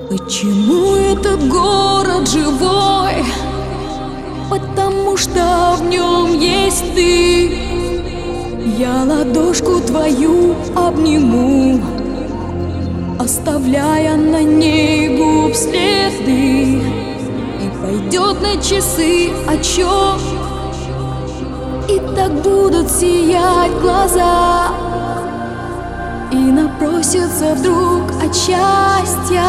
Почему этот город живой? Потому что в нем есть ты. Я ладошку твою обниму, оставляя на ней губ следы. И пойдет на часы отчет, и так будут сиять глаза. И напросится вдруг от счастья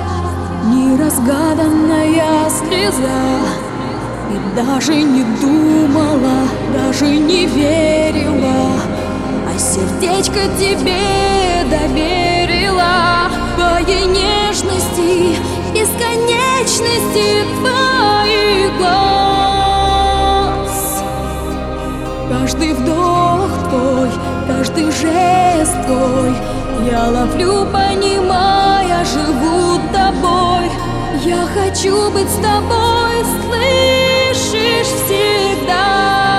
неразгаданная слеза. И даже не думала, даже не верила, а сердечко тебе доверила. Твоей нежности, бесконечности твоих глаз. Каждый вдох твой, каждый жест твой я ловлю, понимая, живу тобой. Я хочу быть с тобой, слышишь, всегда,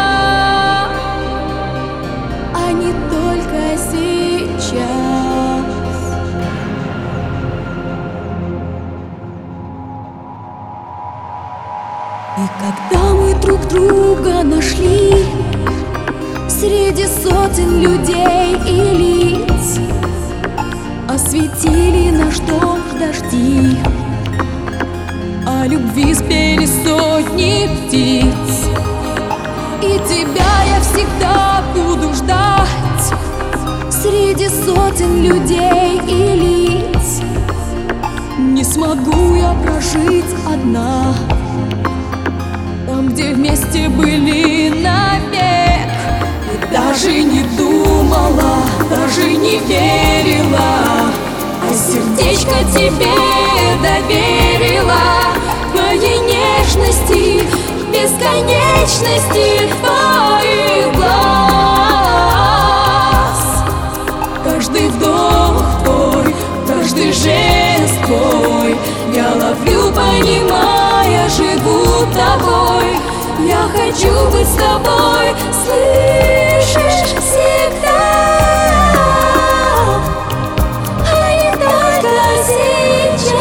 а не только сейчас. И когда мы друг друга нашли среди сотен людей и лиц, осветили наш дом дожди, о любви спели сотни птиц. И тебя я всегда буду ждать среди сотен людей и лиц. Не смогу я прожить одна там, где вместе были навек. И даже не думала, даже не верила, а сердечко тебе доверила. Твоей нежности, бесконечности твоих глаз. Каждый вдох твой, каждый жест твой я ловлю, понимая, живу тобой. Я хочу быть с тобой, слышишь, всегда, а не только сейчас.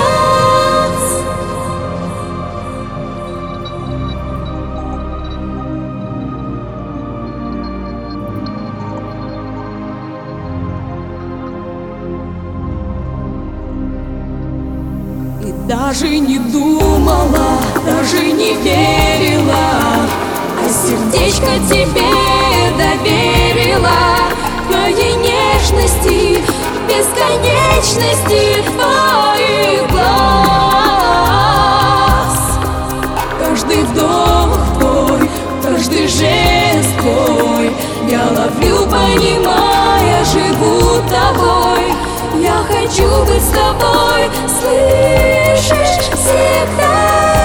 И даже не думала, даже не верила, а сердечко тебе доверила. Твоей нежности, бесконечности твоих глаз. Каждый вдох твой, каждый жест твой я ловлю, понимая, живу тобой. Я хочу быть с тобой, слышишь, всегда.